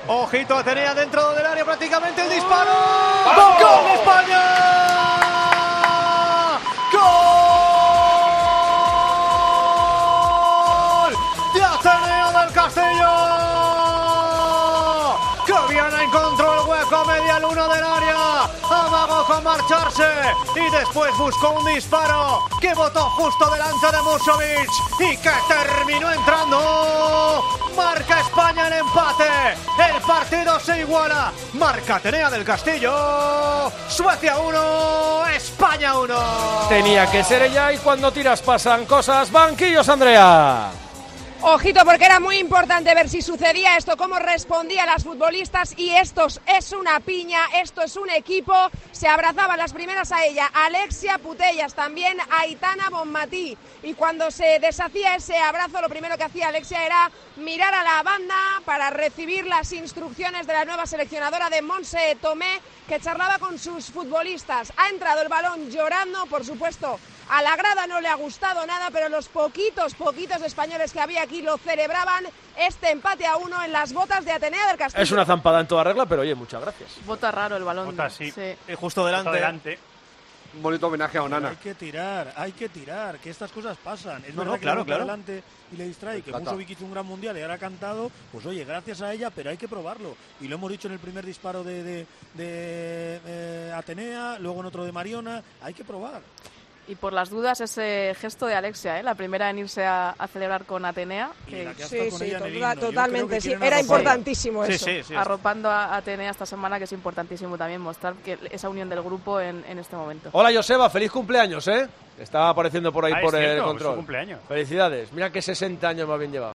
Ojito, Atenea dentro del área prácticamente el disparo. ¡Vamos! ¡Gol de España! ¡Gol de Atenea del Castillo! ¡Que bien encontró el hueco media luna del área! Amagó con marcharse y después buscó un disparo que botó justo delante de Musovic y que terminó entrando. Marca España el empate. El partido se iguala. Marca Atenea del Castillo. Suecia 1, España 1. Tenía que ser ella y cuando tiras pasan cosas. Banquillos, Andrea. Ojito, porque era muy importante ver si sucedía esto, cómo respondían las futbolistas, y esto es una piña, esto es un equipo. Se abrazaban las primeras a ella, Alexia Putellas, también Aitana Bonmatí, y cuando se deshacía ese abrazo, lo primero que hacía Alexia era mirar a la banda para recibir las instrucciones de la nueva seleccionadora de Montse Tomé, que charlaba con sus futbolistas. Ha entrado el balón llorando, por supuesto. A la grada no le ha gustado nada, pero los poquitos españoles que había aquí lo celebraban, este empate a 1 en las botas de Atenea del Castillo. Es una zampada en toda regla, pero oye, muchas gracias. Bota raro el balón. Bota, sí. Justo delante. Un bonito homenaje a Onana. Hay que tirar, que estas cosas pasan. Es No, verdad no, que claro, le bota claro. delante y le distrae, que Musovic hizo un gran mundial y ahora ha cantado, pues oye, gracias a ella, pero hay que probarlo. Y lo hemos dicho en el primer disparo de Atenea, luego en otro de Mariona, hay que probar. Y por las dudas, ese gesto de Alexia, la primera en irse a celebrar con Atenea. Totalmente, sí, era importantísimo eso. Sí. Arropando a Atenea esta semana, que es importantísimo también mostrar que esa unión del grupo en este momento. Hola, Joseba, feliz cumpleaños, ¿eh? Estaba apareciendo por ahí por es cierto, el su control. cumpleaños. Felicidades. Mira que 60 años más bien lleva.